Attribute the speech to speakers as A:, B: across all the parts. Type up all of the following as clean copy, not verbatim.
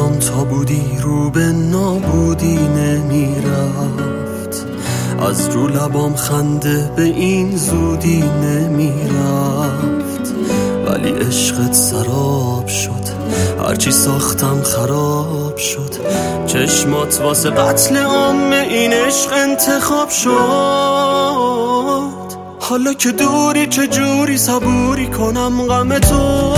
A: دلم تا بودی رو به نابودی نمیرفت، از رو لبام خنده به این زودی نمیرفت. ولی عشقت سراب شد، هرچی ساختم خراب شد. چشمات واسه قتل عام این عشق انتخاب شد. حالا که دوری چجوری صبوری کنم غم تو؟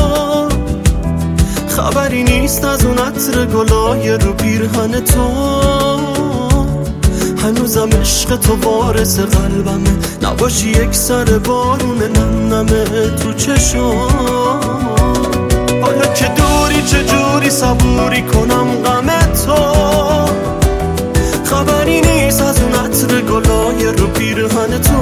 A: خبری نیست از اون عطر گلای رو پیرهن تو. هنوزم عشق تو وارث قلبمه، نباشی یک سر بارون نم نمه تو چشم. حالا که دوری چجوری صبوری کنم غم تو؟ خبری نیست از اون عطر گلای رو پیرهن تو.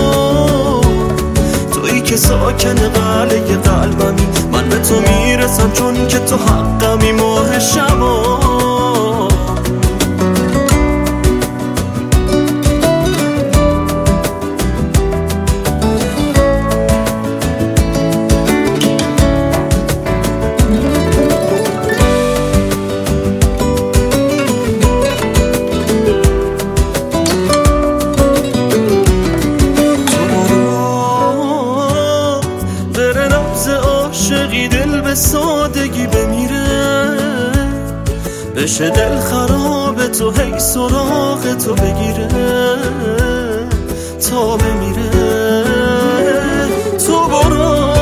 A: تویی که ساکن قلعه قلبمی، من به تو میرسم چون که تو حقمی ماه شبا. عاشقی دل به سادگی بمیره، بشه دل خراب تو هی سراغ تو بگیره تا بمیره. تو برو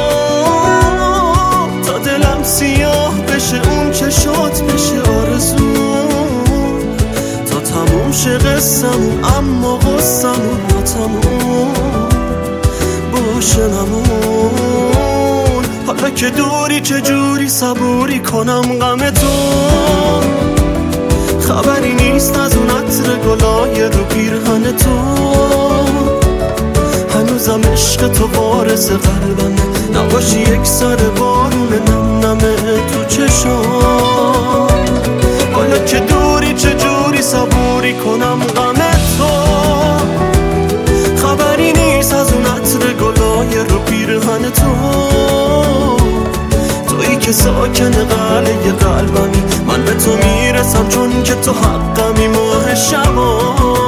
A: تا دلم سیاه بشه، اون چشات بشه آرزو، تا تموم شه قصمون اما قصمون تا تموم باشه نمون. حالا که دوری چجوری صبوری کنم غم تو؟ خبری نیست از اون عطر گلای رو پیرهن تو. هنوزم عشق تو وارث قلبمه، نباشی یک سر بارون نم نمه تو چشم. حالا که دوری چجوری صبوری کنم غم تو؟ خبری نیست از اون عطر گلای رو پیرهن تو. تویی که ساکن قلعه قلبمی، من به تو میرسم چون که تو حقمی ماه شبا.